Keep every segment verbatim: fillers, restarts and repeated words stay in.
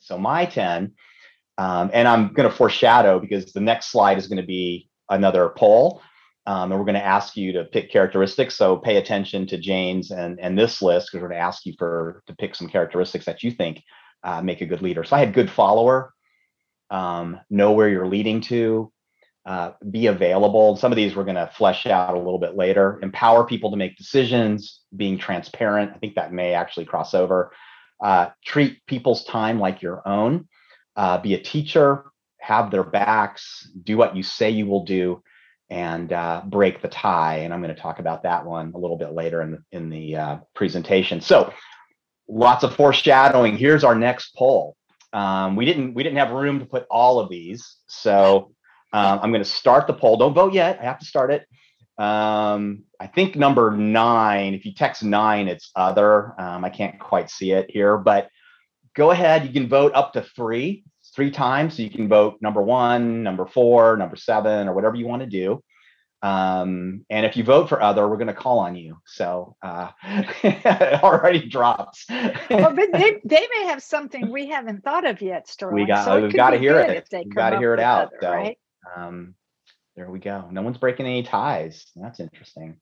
So my ten, um, and I'm going to foreshadow because the next slide is going to be another poll. Um, and we're going to ask you to pick characteristics. So pay attention to Jane's and, and this list, because we're going to ask you for to pick some characteristics that you think uh, make a good leader. So I had good follower, um, know where you're leading to, uh, be available. Some of these we're going to flesh out a little bit later. Empower people to make decisions, being transparent. I think that may actually cross over. Uh, treat people's time like your own. Uh, be a teacher, have their backs, do what you say you will do, and uh, break the tie. And I'm going to talk about that one a little bit later in the, in the uh, presentation. So lots of foreshadowing. Here's our next poll. Um, we didn't we didn't have room to put all of these. So um, I'm going to start the poll. Don't vote yet. I have to start it. Um, I think number nine, if you text nine, it's other. Um, I can't quite see it here, but go ahead. You can vote up to three. three times. So you can vote number one, number four, number seven, or whatever you want to do. Um, and if you vote for other, we're going to call on you. So uh, it already drops. Well, but they, they may have something we haven't thought of yet, Sterling. We got, so we've got to hear it. If they we've got to hear it out. Other, so right? um, there we go. No one's breaking any ties. That's interesting.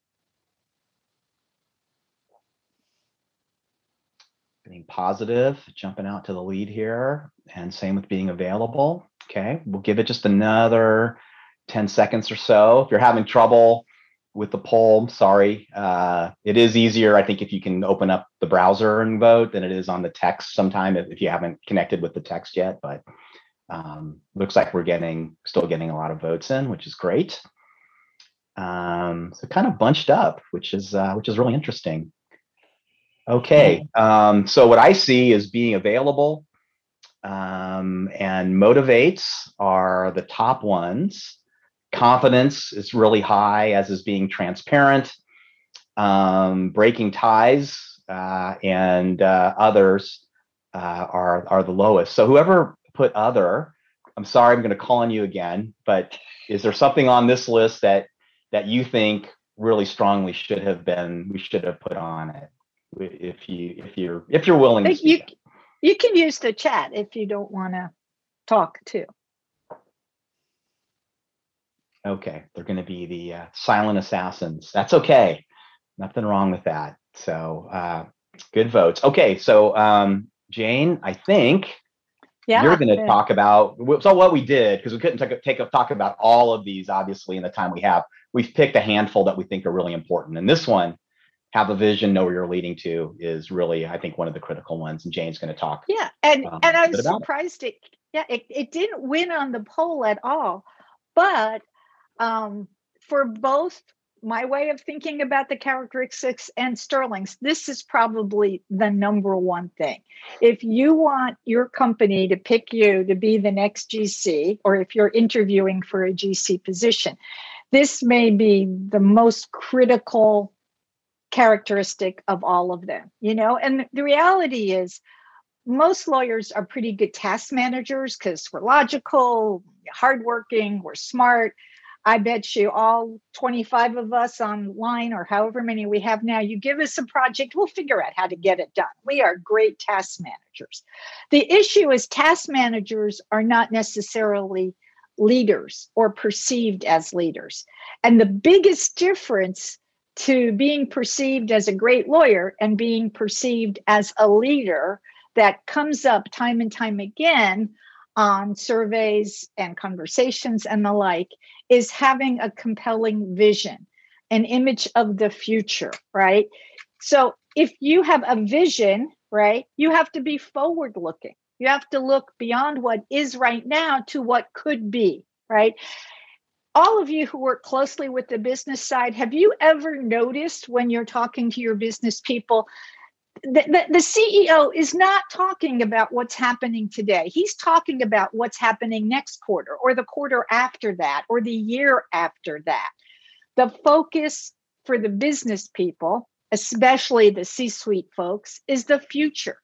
Being positive, jumping out to the lead here, and same with being available. Okay, we'll give it just another ten seconds or so. If you're having trouble with the poll, sorry. Uh, it is easier, I think, if you can open up the browser and vote than it is on the text sometime if, if you haven't connected with the text yet. But um, looks like we're getting still getting a lot of votes in, which is great. Um, so kind of bunched up, which is uh, which is really interesting. Okay, um, so what I see is being available um, and motivates are the top ones. Confidence is really high, as is being transparent, um, breaking ties, uh, and uh, others uh, are, are the lowest. So whoever put other, I'm sorry, I'm going to call on you again, but is there something on this list that that you think really strongly should have been, we should have put on it? If you if you're if you're willing to speak. You, you can use the chat if you don't want to talk too. Okay, they're going to be the uh, silent assassins. That's okay. Nothing wrong with that. So uh, good votes. Okay, so um, Jane, I think yeah, you're going to yeah. talk about. So what we did, because we couldn't take, take a talk about all of these, obviously, in the time we have. We've picked a handful that we think are really important, and this one, have a vision, know where you're leading to, is really, I think, one of the critical ones. And Jane's going to talk. Yeah, and um, and I was surprised it. it. Yeah, it, it didn't win on the poll at all, but um, for both my way of thinking about the characteristics and Sterling's, this is probably the number one thing. If you want your company to pick you to be the next G C, or if you're interviewing for a G C position, this may be the most critical characteristic of all of them, you know. And the reality is most lawyers are pretty good task managers because we're logical, hardworking, we're smart. I bet you all twenty-five of us online, or however many we have now, you give us a project, we'll figure out how to get it done. We are great task managers. The issue is task managers are not necessarily leaders or perceived as leaders. And the biggest difference to being perceived as a great lawyer and being perceived as a leader that comes up time and time again on surveys and conversations and the like is having a compelling vision, an image of the future, right? So if you have a vision, right, you have to be forward looking. You have to look beyond what is right now to what could be, right? All of you who work closely with the business side, have you ever noticed when you're talking to your business people, the, the, the C E O is not talking about what's happening today. He's talking about what's happening next quarter or the quarter after that or the year after that. The focus for the business people, especially the C-suite folks, is the future.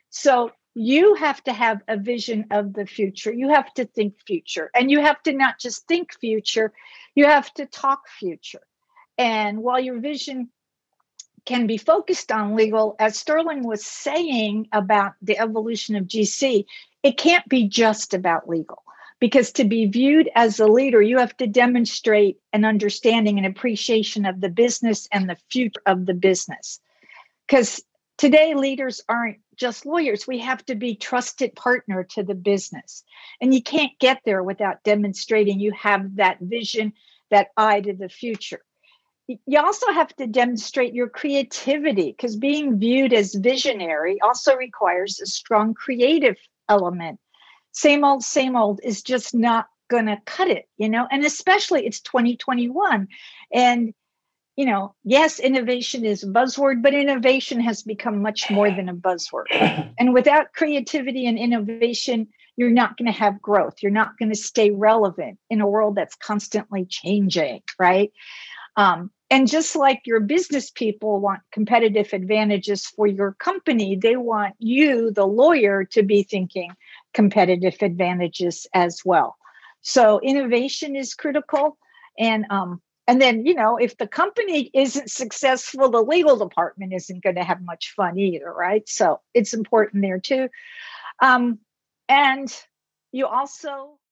So you have to have a vision of the future. You have to think future. And you have to not just think future, you have to talk future. And while your vision can be focused on legal, as Sterling was saying about the evolution of G C, it can't be just about legal. Because to be viewed as a leader, you have to demonstrate an understanding and appreciation of the business and the future of the business. Because today, leaders aren't just lawyers. We have to be trusted partner to the business. And you can't get there without demonstrating you have that vision, that eye to the future. You also have to demonstrate your creativity, because being viewed as visionary also requires a strong creative element. Same old, same old is just not going to cut it, you know, and especially it's twenty twenty-one. And, you know, yes, innovation is a buzzword, but innovation has become much more than a buzzword. And without creativity and innovation, you're not going to have growth. You're not going to stay relevant in a world that's constantly changing, right? Um, and just like your business people want competitive advantages for your company, they want you, the lawyer, to be thinking competitive advantages as well. So innovation is critical. And um, and then, you know, if the company isn't successful, the legal department isn't going to have much fun either, right? So it's important there too. Um, and you also